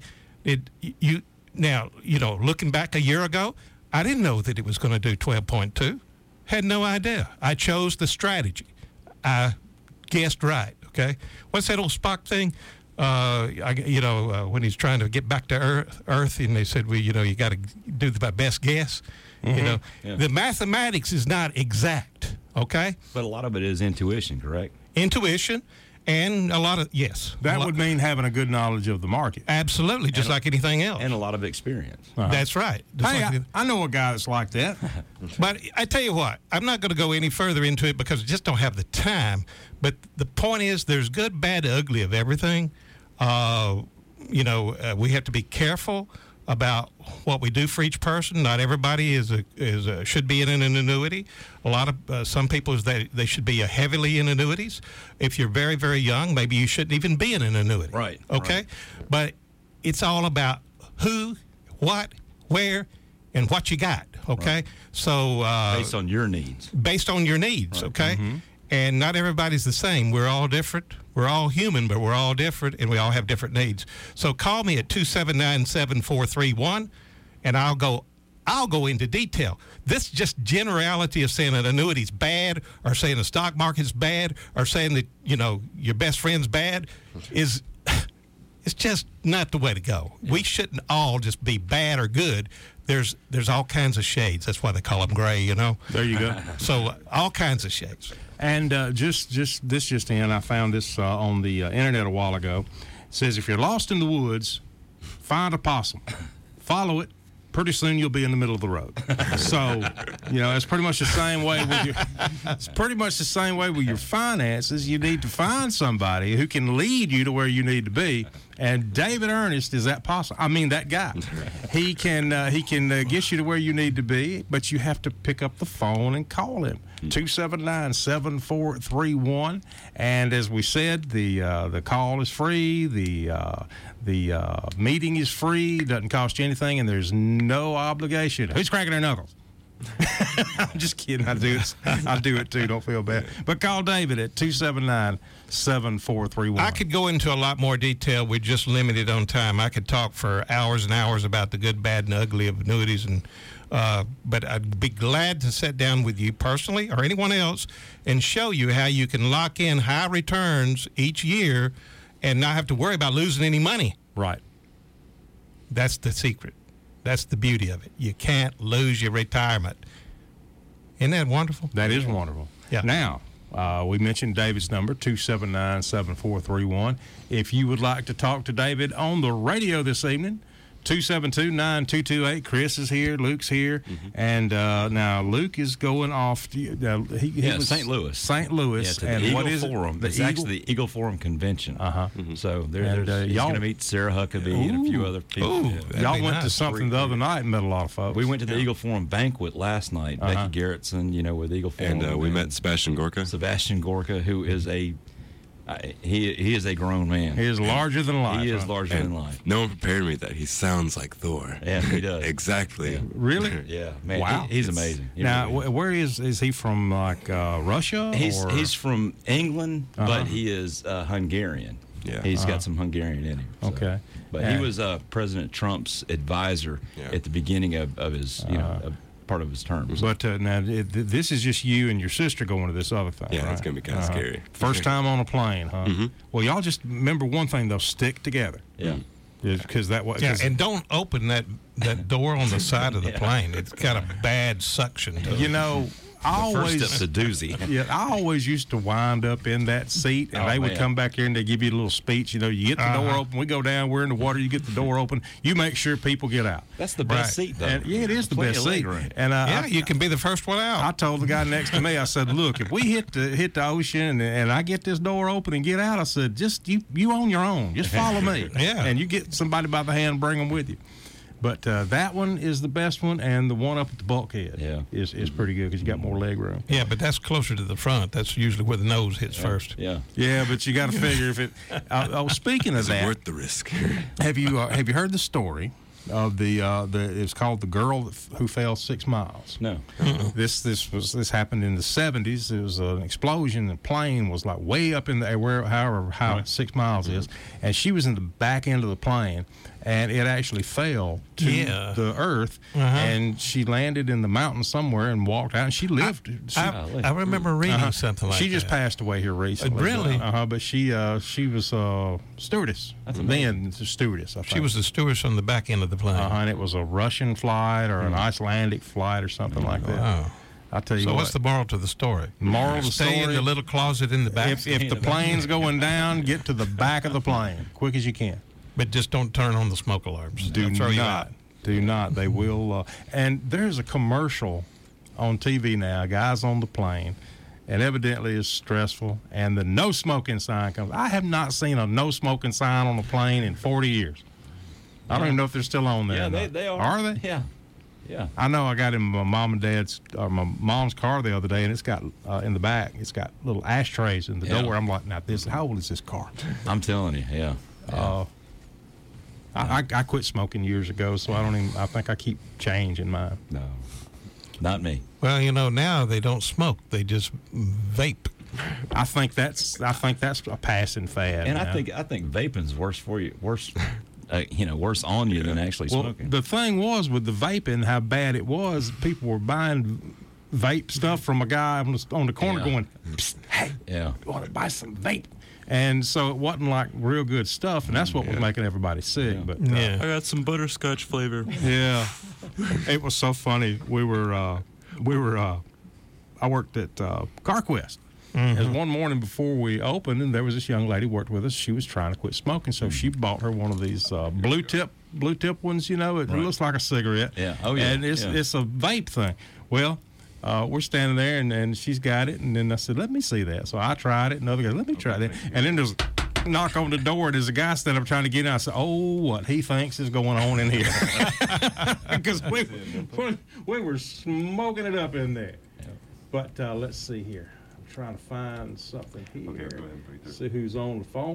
Looking back a year ago, I didn't know that it was going to do 12.2. Had no idea. I chose the strategy. I guessed right, okay? What's that old Spock thing? When he's trying to get back to Earth, and they said, well, you got to do the best guess. The mathematics is not exact, okay? But a lot of it is intuition, correct? Intuition, and a lot of, yes. That would mean having a good knowledge of the market. Absolutely, just like anything else. And a lot of experience. That's right. I know a guy that's like that. But I tell you what, I'm not going to go any further into it because I just don't have the time. But the point is, there's good, bad, ugly of everything. We have to be careful about what we do for each person. Not everybody should be in an annuity. A lot of some people they should be heavily in annuities. If you're very, very young, maybe you shouldn't even be in an annuity. Right. Okay. Right. But it's all about who, what, where, and what you got. Okay. Right. So based on your needs. Based on your needs. Right. Okay. Mm-hmm. And not everybody's the same. We're all different. We're all human, but we're all different, and we all have different needs. So call me at 279-7431, and I'll go into detail. This just generality of saying an annuity's bad, or saying the stock market's bad, or saying that your best friend's bad it's just not the way to go. Yeah. We shouldn't all just be bad or good. there's all kinds of shades. That's why they call them gray, you know. There you go. So all kinds of shades. And just in, I found this on the internet a while ago. It says, if you're lost in the woods, find a possum, follow it. Pretty soon you'll be in the middle of the road. So, it's pretty much the same way with your finances. You need to find somebody who can lead you to where you need to be. And David Ernest is that possum. I mean, that guy. He can get you to where you need to be, but you have to pick up the phone and call him. 279-7431. And as we said, the call is free. The meeting is free. Doesn't cost you anything, and there's no obligation. Who's cracking their knuckles? I'm just kidding. I do it too. Don't feel bad. But call David at 279-7431. I could go into a lot more detail. We're just limited on time. I could talk for hours and hours about the good, bad, and ugly of annuities, but I'd be glad to sit down with you personally or anyone else and show you how you can lock in high returns each year and not have to worry about losing any money. Right. That's the secret. That's the beauty of it. You can't lose your retirement. Isn't that wonderful? That is wonderful. Yeah. Now, we mentioned David's number, 279-7431. If you would like to talk to David on the radio this evening, 272-9228. Chris is here. Luke's here. And now Luke is going off. He was St. Louis. St. Louis. Yeah, to and the Eagle what is Forum. it? It's actually the Eagle Forum Convention. So he's going to meet Sarah Huckabee and a few other people. Y'all went to something the other night and met a lot of folks. We went to the Eagle Forum banquet last night. Becky Garrettson, with Eagle Forum. And we met Sebastian Gorka. Who is he is a grown man. He is larger than life. He is larger than life. No one prepared me that he sounds like Thor. Yeah, he does. Exactly. Yeah. Really? Yeah, man. Wow. He's amazing. Now, where is he from? Like Russia? He's from England, but he is Hungarian. Yeah. He's got some Hungarian in him. So. Okay. But he was President Trump's advisor at the beginning of his, part of his term. But now, this is just you and your sister going to this other thing, Yeah, right? it's going to be kind of scary. First time on a plane, huh? Well, y'all just remember one thing, they'll stick together. Yeah. Because that was. Yeah, and don't open that door on the side of the plane. It's got a bad suction to it. First step's a doozy. Yeah, I always used to wind up in that seat, and they would come back here and they give you a little speech. You get the door open. We go down. We're in the water. You get the door open. You make sure people get out. That's the best seat, though. And, it is the best seat. And you can be the first one out. I told the guy next to me, I said, "Look, if we hit the ocean and I get this door open and get out, I said, just you on your own. Just follow me. Yeah. And you get somebody by the hand, bring them with you." But that one is the best one, and the one up at the bulkhead is pretty good because you got more leg room. Yeah, but that's closer to the front. That's usually where the nose hits first. Yeah. Yeah, but you got to figure if it. Speaking of that, worth the risk. Have you heard the story of it's called The Girl Who Fell 6 Miles? No. This happened in the 70s. It was an explosion. The plane was like way up in the air, how 6 miles is, and she was in the back end of the plane. And it actually fell to the earth, and she landed in the mountains somewhere and walked out. And she lived. I remember reading something like that. She just passed away here recently. Really? But she was a stewardess. Then stewardess, I think. She was the stewardess on the back end of the plane. And it was a Russian flight or an Icelandic flight or something like that. Wow. I'll tell you So what. what's the moral to the story? Moral of the Stay story, in the little closet in the back. If the plane's going down, get to the back of the plane quick as you can. But just don't turn on the smoke alarms. Do not. They will. And there's a commercial on TV now, guys on the plane, and evidently it's stressful, and the no smoking sign comes. I have not seen a no smoking sign on a plane in 40 years. I don't even know if they're still on there. Yeah, they are. Are they? Yeah. Yeah. I know I got in my my mom's car the other day, and it's got in the back, it's got little ashtrays in the door. I'm like, now how old is this car? I'm telling you, yeah. I quit smoking years ago, so I think I keep change in mine. No, not me. Well, now they don't smoke; they just vape. I think that's a passing fad. And now. I think vaping's worse for you, worse on you than actually smoking. The thing was with the vaping, how bad it was. People were buying vape stuff from a guy on the corner going, "Psst, hey, you want to buy some vape?" And so it wasn't like real good stuff, and that's what was making everybody sick. But I got some butterscotch flavor. Yeah. It was so funny. I worked at CarQuest. Mm-hmm. As one morning before we opened, and there was this young lady worked with us. She was trying to quit smoking, so she bought her one of these blue tip ones. You know, it looks like a cigarette. Yeah. Oh yeah. And it's a vape thing. Well, we're standing there, and she's got it, and then I said, "Let me see that." So I tried it, and another guy, "Let me try that." And then there's a knock on the door, and there's a guy standing up trying to get in. I said, "Oh, what he thinks is going on in here?" Because we were smoking it up in there. But let's see here. Trying to find something here. Okay, go ahead. See who's on the phone.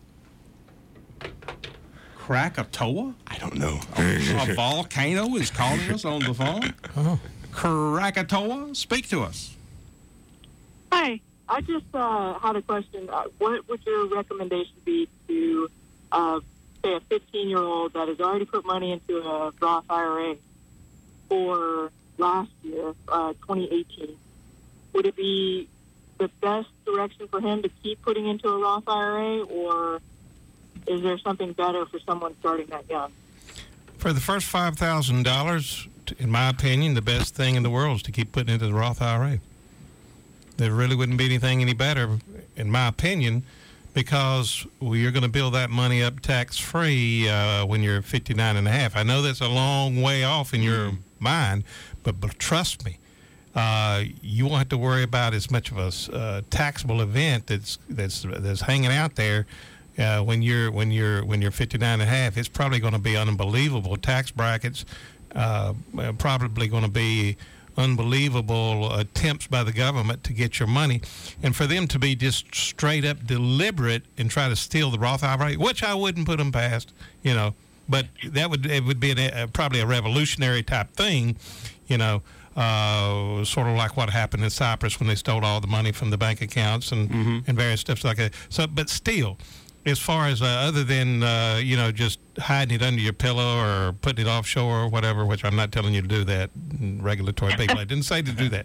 Krakatoa? I don't know. A volcano is calling us on the phone. Krakatoa, speak to us. Hi, I just had a question. What would your recommendation be to, say, a 15-year-old that has already put money into a Roth IRA for last year, 2018? Would it be the best direction for him to keep putting into a Roth IRA, or is there something better for someone starting that young? For the first $5,000, in my opinion, the best thing in the world is to keep putting into the Roth IRA. There really wouldn't be anything any better, in my opinion, because you're going to build that money up tax-free when you're 59 and a half. I know that's a long way off in your mind, but trust me, you won't have to worry about as much of a taxable event that's hanging out there when you're 59 and a half. It's probably going to be unbelievable tax brackets. Probably going to be unbelievable attempts by the government to get your money, and for them to be just straight up deliberate and try to steal the Roth IRA, which I wouldn't put them past, but it would be probably a revolutionary type thing, sort of like what happened in Cyprus when they stole all the money from the bank accounts and various stuff like that. So, but still, as far as other than just hiding it under your pillow or putting it offshore or whatever, which I'm not telling you to do that. Regulatory people, I didn't say to do that.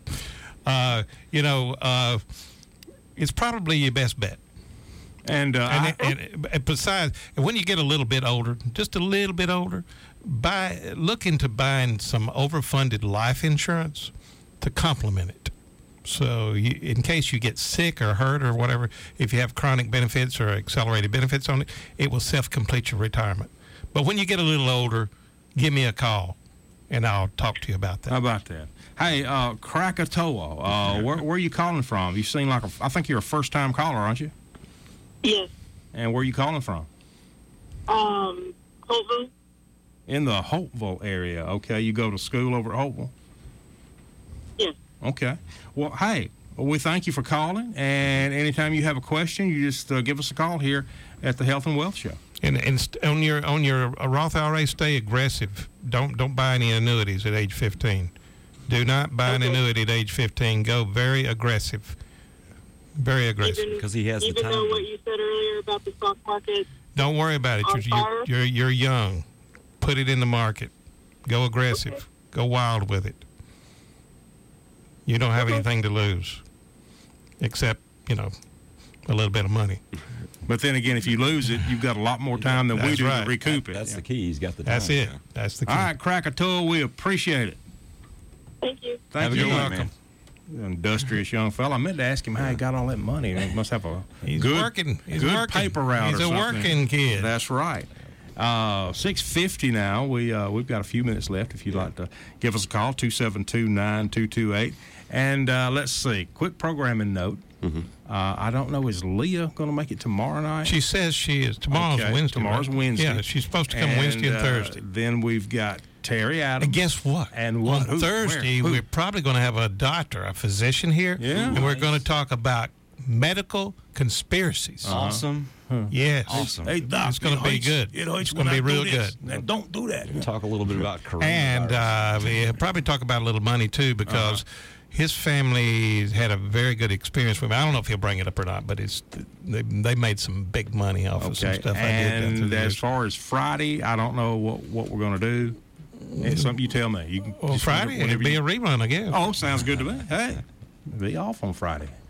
It's probably your best bet. And besides, when you get a little bit older, just a little bit older, look into buying some overfunded life insurance to complement it. So in case you get sick or hurt or whatever, if you have chronic benefits or accelerated benefits on it, it will self-complete your retirement. But when you get a little older, give me a call, and I'll talk to you about that. How about that? Hey, Krakatoa, where are you calling from? You seem like I think you're a first-time caller, aren't you? Yes. And where are you calling from? Holtville. In the Holtville area. Okay, you go to school over at Holtville? Yes. Okay. Well, hey, we thank you for calling, and anytime you have a question, you just give us a call here at the Health and Wealth Show. And on your Roth IRA, stay aggressive. Don't buy any annuities at age 15. Do not buy an annuity at age 15. Go very aggressive. Very aggressive. Because he has the time. Even though what you said earlier about the stock market. Don't worry about it. You're young. Put it in the market. Go aggressive. Okay. Go wild with it. You don't have anything to lose, except, a little bit of money. But then again, if you lose it, you've got a lot more time than we do to recoup it. That's the key. He's got the time. That's it. That's the key. All right, Krakatoa, we appreciate it. Thank you. Thank you. You're welcome. Industrious young fella. I meant to ask him how he got all that money. He must have a good paper route or something. He's a working kid. That's right. 6:50 now. We've got a few minutes left. If you'd like to give us a call, 272-9228. And let's see. Quick programming note. I don't know. Is Leah going to make it tomorrow night? She says she is. Tomorrow's Wednesday. Tomorrow's Wednesday. Yeah, she's supposed to come Wednesday and Thursday. Then we've got Terry Adams. And guess what? And on Thursday, we're probably going to have a doctor, a physician here. Yeah. And we're going to talk about medical conspiracies. Awesome. Yes. Awesome. Hey, Doc, it's going to be good. It's going to be real good. And don't do that. We'll talk a little bit about coronavirus. And we'll probably talk about a little money, too, because his family had a very good experience with me. I don't know if he'll bring it up or not, but they made some big money off of some stuff I did. And as far as Friday, I don't know what we're going to do. It's something you tell me. You can Friday, it'll be a rerun, I guess. Oh, sounds good to me. Hey, be off on Friday.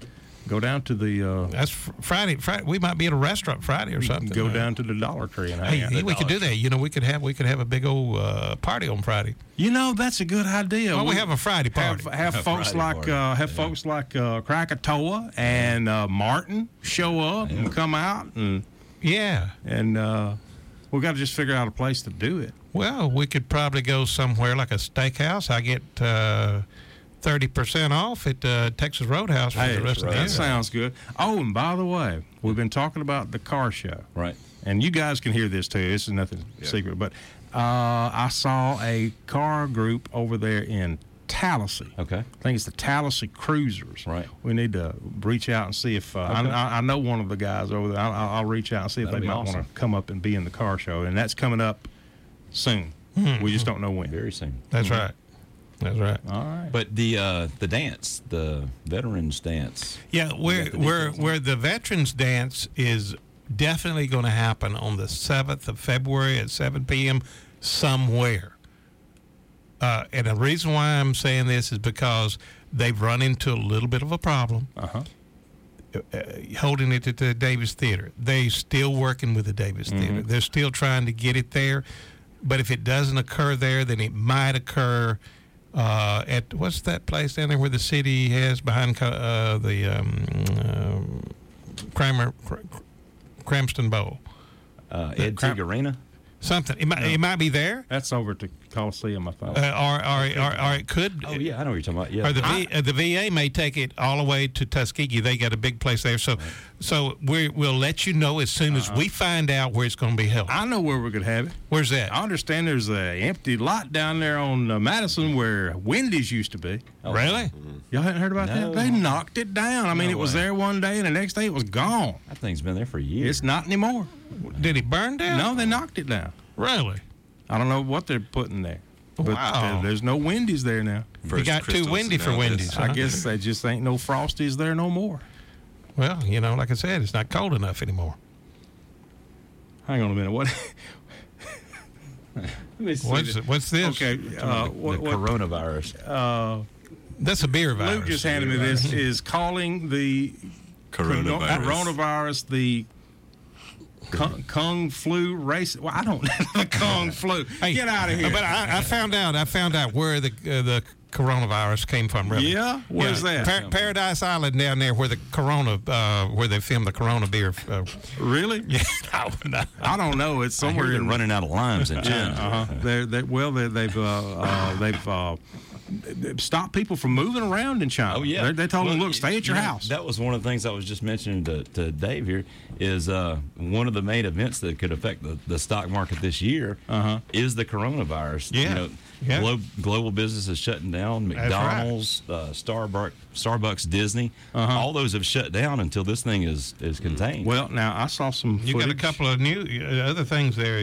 Go down to the. That's Friday. We might be at a restaurant Friday or something. Go down to the Dollar Tree and hey, we could do that. You know, we could have a big old party on Friday. You know, that's a good idea. Well, we have a Friday party. Have folks like folks like Krakatoa and Martin show up and come out and and we got to just figure out a place to do it. Well, we could probably go somewhere like a steakhouse. I get 30% off at Texas Roadhouse for the rest of the year. That sounds good. Oh, and by the way, we've been talking about the car show. Right. And you guys can hear this, too. This is nothing secret. But I saw a car group over there in Tallahassee. Okay. I think it's the Tallahassee Cruisers. Right. We need to reach out and see if I know one of the guys over there. I'll reach out and see if they might want to come up and be in the car show. And that's coming up soon. We just don't know when. Very soon. That's right. That's right. All right. But the dance, the veterans dance. Yeah, where the veterans dance is definitely going to happen on the 7th of February at 7 p.m. somewhere. And the reason why I'm saying this is because they've run into a little bit of a problem holding it at the Davis Theater. They're still working with the Davis Theater. They're still trying to get it there. But if it doesn't occur there, then it might occur at, what's that place down there where the city has behind Cramston Bowl? Ed Teague Arena? Something. It might be there. That's over to Coliseum, I thought. Or it could. Oh, yeah, I know what you're talking about. Yeah. Or the VA may take it all the way to Tuskegee. They got a big place there. So we'll let you know as soon as we find out where it's going to be held. I know where we're going to have it. Where's that? I understand there's an empty lot down there on Madison where Wendy's used to be. Oh, really? Y'all hadn't heard about that? They knocked it down. I mean, it was there one day, and the next day it was gone. That thing's been there for years. It's not anymore. Did it burn down? No, they knocked it down. Really? I don't know what they're putting there. But wow. There's no Wendy's there now. You got too windy for Wendy's. I guess they just ain't no Frosties there no more. Well, like I said, it's not cold enough anymore. Hang on a minute. What? What's this? Okay. The coronavirus. That's a beer virus. Luke just handed me this. Is calling the coronavirus the Kung flu race. Well, I don't know the Kung flu. Hey, get out of here. But I found out where the coronavirus came from. Really. Yeah, where's that? Paradise Island down there, where the where they filmed the Corona beer. Really? Yeah. No. I don't know. It's somewhere they're running out of limes in China. They've stop people from moving around in China. Oh, yeah. They told them, look, stay at your house. That was one of the things I was just mentioning to Dave here is one of the main events that could affect the stock market this year is the coronavirus. Yeah. Global business is shutting down. McDonald's, Starbucks, Disney, all those have shut down until this thing is contained. Well, now I saw some footage. You got a couple of new other things there.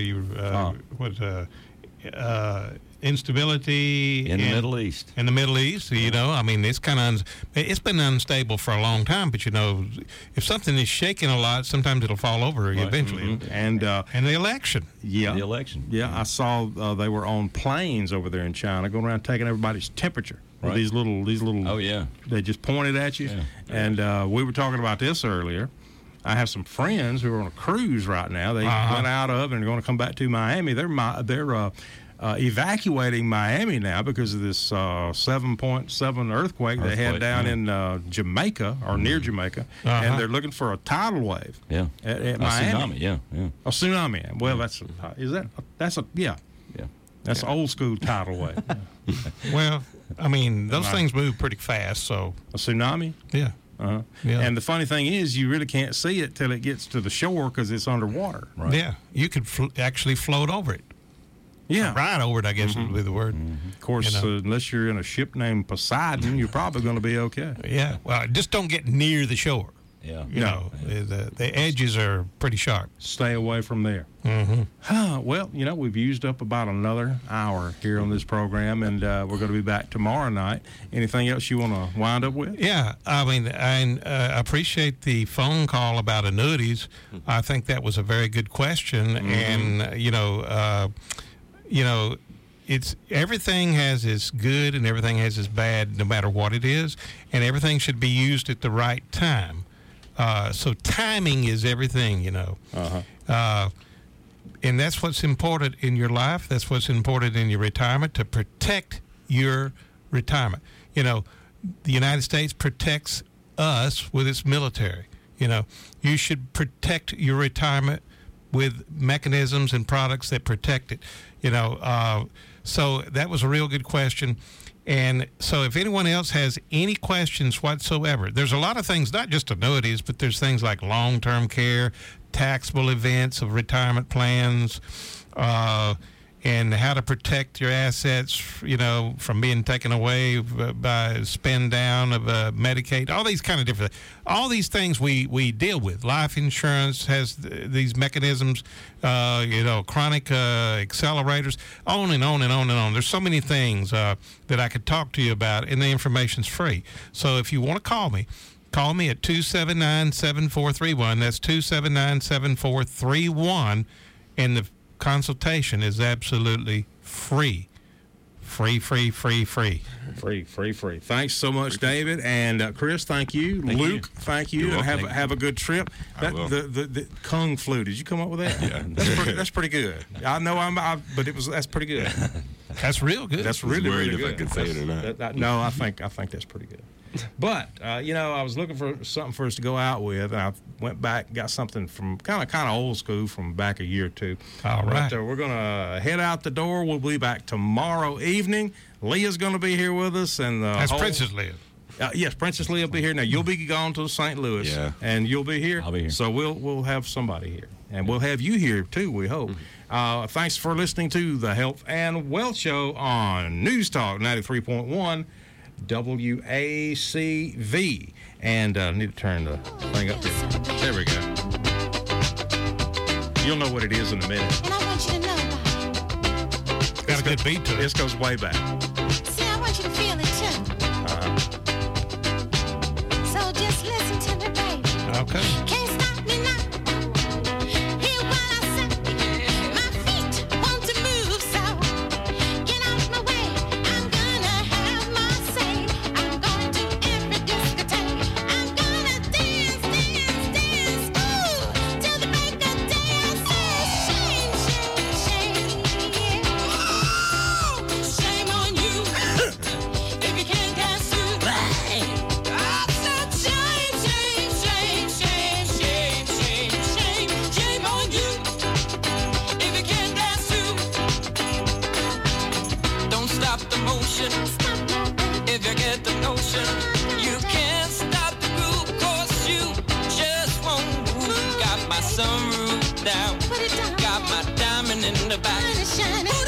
Instability in the Middle East. In the Middle East, I mean, it's it's been unstable for a long time. But if something is shaking a lot, sometimes it'll fall over eventually. And the election. Yeah, the election. Yeah, I saw they were on planes over there in China, going around taking everybody's temperature. Right. These little. Oh yeah. They just pointed at you. Yeah. And we were talking about this earlier. I have some friends who are on a cruise right now. They went out of and are going to come back to Miami. They're evacuating Miami now because of this 7.7 earthquake they had down in Jamaica or near Jamaica, and they're looking for a tidal wave. Yeah, at Miami. Tsunami. Yeah. A tsunami. Well, that's an old school tidal wave. Well, I mean, those things move pretty fast. So a tsunami. Yeah. Yeah. And the funny thing is, you really can't see it till it gets to the shore because it's underwater. Right. Yeah, you could actually float over it. Yeah. Ride over it, I guess would be the word. Of course, unless you're in a ship named Poseidon, you're probably going to be okay. Yeah. Well, just don't get near the shore. Yeah. The edges are pretty sharp. Stay away from there. Well, we've used up about another hour here on this program, and we're going to be back tomorrow night. Anything else you want to wind up with? Yeah. I mean, I appreciate the phone call about annuities. I think that was a very good question. And, it's everything has its good and everything has its bad, no matter what it is, and everything should be used at the right time. So timing is everything, you know. And that's what's important in your life. That's what's important in your retirement, to protect your retirement. You know, the United States protects us with its military. You know, you should protect your retirement with mechanisms and products that protect it. You know, so that was a real good question. And so if anyone else has any questions whatsoever, there's a lot of things, not just annuities, but there's things like long-term care, taxable events of retirement plans, and how to protect your assets, you know, from being taken away by spend down of Medicaid, all these kind of different, all these things we deal with. Life insurance has these mechanisms, you know, chronic accelerators, on and on and on and on. There's so many things that I could talk to you about, and the information's free. So if you want to call me at 279-7431. That's 279-7431, and the consultation is absolutely free. Free. Thanks so much, David. And Chris, thank you. Luke, thank you. And have a good trip. The Kung flu, did you come up with that? Yeah. That's pretty good. I know but that's pretty good. That's real good. That's really, really good. If I could say it or not. No, I think that's pretty good. But you know, I was looking for something for us to go out with, and I went back, got something from kind of old school from back a year or two. All right. But we're gonna head out the door. We'll be back tomorrow evening. Leah's gonna be here with us, and that's Princess Leah. Yes, Princess Leah will be here. Now you'll be gone to St. Louis, and you'll be here. I'll be here. So we'll have somebody here, and we'll have you here too. We hope. Thanks for listening to the Health and Wealth Show on News Talk 93.1. WACV. And I need to turn the thing up here. There we go. You'll know what it is in a minute. And I want you to know about it. Got a good beat to it. This goes way back. See, I want you to feel it too. So just listen to me, baby. Okay. Can't stop me now. Hear what I say. My feet want to move, so get out my way. I'm gonna have my say. I'm going to every discotheque. I'm gonna dance, ooh, till the break of day. I say, shame, shame on you if you can't dance too. I said, shame on you if you can't dance too. Don't stop the motion if you get the notion. You can't stop the groove 'cause you just won't move. Got my sunroof down, got my diamond in the back.